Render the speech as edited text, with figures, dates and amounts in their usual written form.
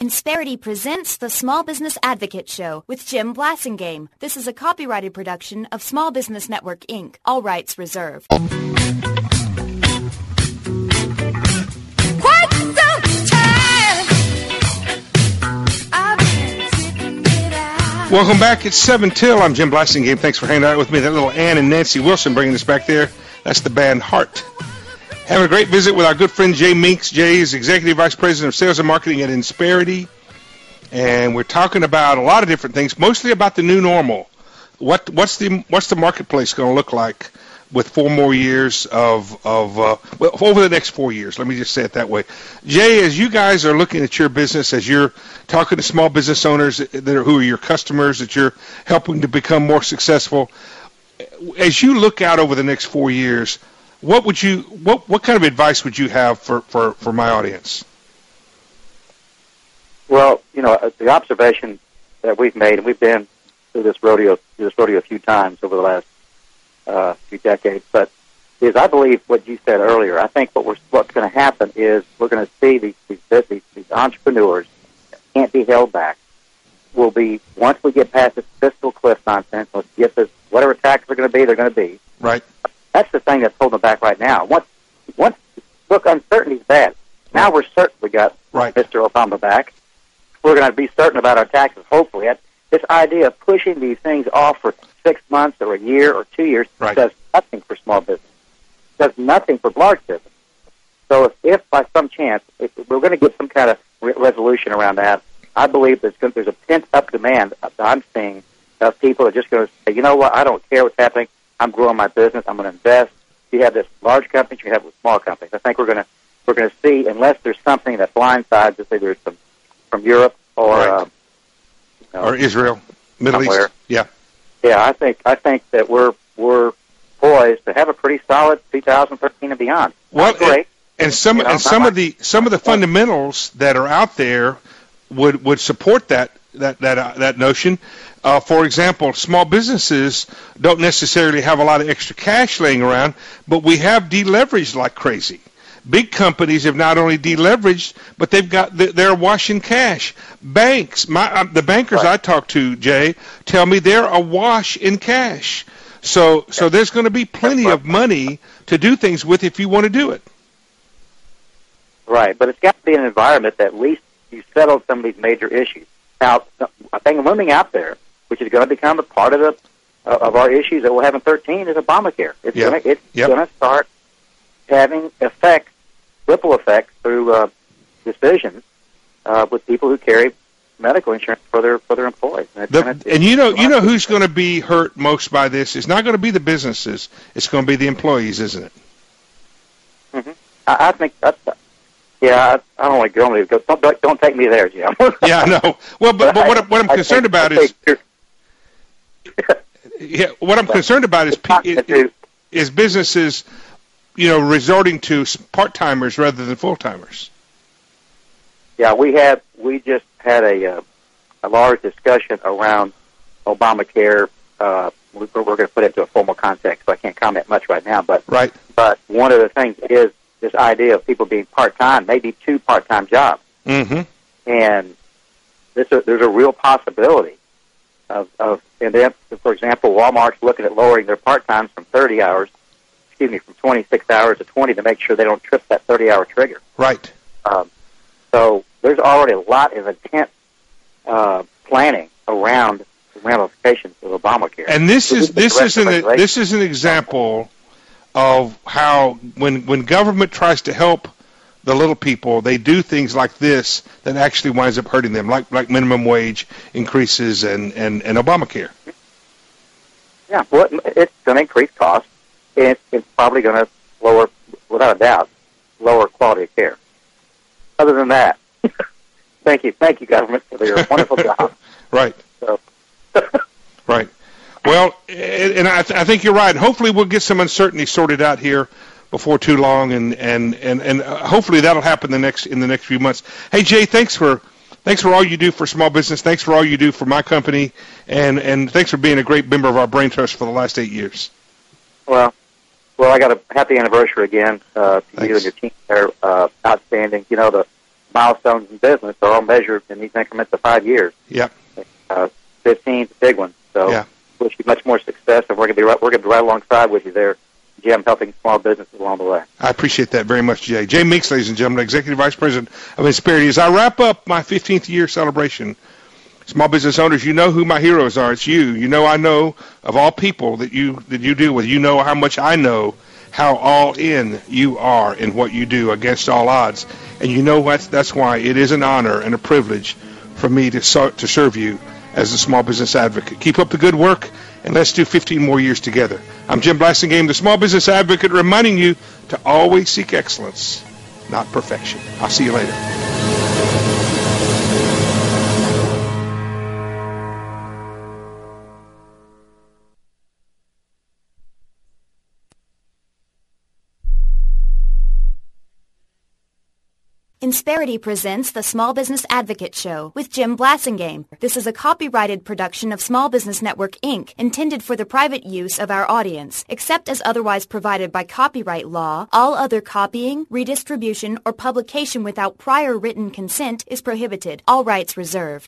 Insperity presents the Small Business Advocate Show with Jim Blasingame. This is a copyrighted production of Small Business Network, Inc. All rights reserved. Welcome back. It's 7 till. I'm Jim Blasingame. Thanks for hanging out with me. That little Ann and Nancy Wilson bringing us back there. That's the band Heart. Having a great visit with our good friend Jay Minks. Jay is Executive Vice President of Sales and Marketing at Insperity. And we're talking about a lot of different things, mostly about the new normal. What's the marketplace going to look like with 4 more years over the next 4 years? Let me just say it that way. Jay, as you guys are looking at your business, as you're talking to small business owners who are your customers that you're helping to become more successful, as you look out over the next 4 years, what kind of advice would you have for my audience? Well, the observation that we've made, and we've been through this rodeo a few times over the last few decades, but is I believe what you said earlier. I think what's going to happen is we're going to see these entrepreneurs that can't be held back. Will be once we get past this fiscal cliff nonsense. Let's get this whatever taxes are going to be, they're going to be right. That's the thing that's holding them back right now. Once look, uncertainty's bad. Now we're certain we got Mr. Obama back. We're going to be certain about our taxes, hopefully. This idea of pushing these things off for 6 months or a year or 2 years does nothing for small business. Does nothing for large business. So if by some chance we're going to get some kind of resolution around that, I believe there's a pent-up demand that I'm seeing of people that are just going to say, you know what, I don't care what's happening. I'm growing my business. I'm going to invest. You have this large companies, you have with small companies. I think we're going to see, unless there's something that blindsides us, either it's from Europe or or Israel, Middle somewhere. East. Yeah. I think that we're poised to have a pretty solid 2013 and beyond. Well, great. And some of the fundamentals that are out there would support that notion. For example, small businesses don't necessarily have a lot of extra cash laying around, but we have deleveraged like crazy. Big companies have not only deleveraged, but they're washing cash. Banks, the bankers I talk to, Jay, tell me they're awash in cash. So there's going to be plenty of money to do things with if you want to do it. Right, but it's got to be an environment that at least you settle some of these major issues. Now, I think looming out there, which is going to become a part of our issues that we'll have in 2013, is Obamacare. It's going to start having ripple effects through decisions with people who carry medical insurance for their employees. And you know who's going to be hurt most by this? It's not going to be the businesses. It's going to be the employees, isn't it? Mm-hmm. I think that's. Yeah, I don't want to go. Don't take me there, Jim. Yeah, no. Well, but what I'm concerned about is. Yeah, what I'm concerned about is businesses, resorting to part-timers rather than full-timers. Yeah, we just had a large discussion around Obamacare. We're going to put it into a formal context, so I can't comment much right now. But one of the things is this idea of people being part-time, maybe 2 part-time jobs. Mm-hmm. And there's a real possibility and then, for example, Walmart's looking at lowering their part-times from 26 hours to 20 to make sure they don't trip that 30-hour trigger. Right. So there's already a lot of intense planning around the ramifications of Obamacare. And this is an example of how when government tries to help the little people, they do things like this that actually winds up hurting them, like minimum wage increases and Obamacare. Yeah, well, it's going to increase costs. It's probably going to lower, without a doubt, lower quality of care. Other than that, thank you, government, for your wonderful job. Right. So. Right. Well, and I think you're right. Hopefully, we'll get some uncertainty sorted out here before too long, and hopefully that'll happen in the next few months. Hey, Jay, thanks for all you do for small business. Thanks for all you do for my company, and thanks for being a great member of our Brain Trust for the last 8 years. Well, I got a happy anniversary again to you and your team there. Outstanding. milestones in business are all measured in these increments of 5 years. Yep. 15's a big one. So yeah. Wish you much more success, and we're going to be right alongside with you there, Jim, helping small businesses along the way. I appreciate that very much, Jay. Jay Meeks, ladies and gentlemen, Executive Vice President of Insperity. As I wrap up my 15th year celebration, small business owners, you know who my heroes are. It's you. You know I know of all people that you deal with. You know how much I know how all in you are in what you do against all odds. And you know what? That's why it is an honor and a privilege for me to serve you as a small business advocate. Keep up the good work, and let's do 15 more years together. I'm Jim Blasingame, the small business advocate, reminding you to always seek excellence, not perfection. I'll see you later. Insperity presents the Small Business Advocate Show with Jim Blasingame. This is a copyrighted production of Small Business Network, Inc., intended for the private use of our audience. Except as otherwise provided by copyright law, all other copying, redistribution, or publication without prior written consent is prohibited. All rights reserved.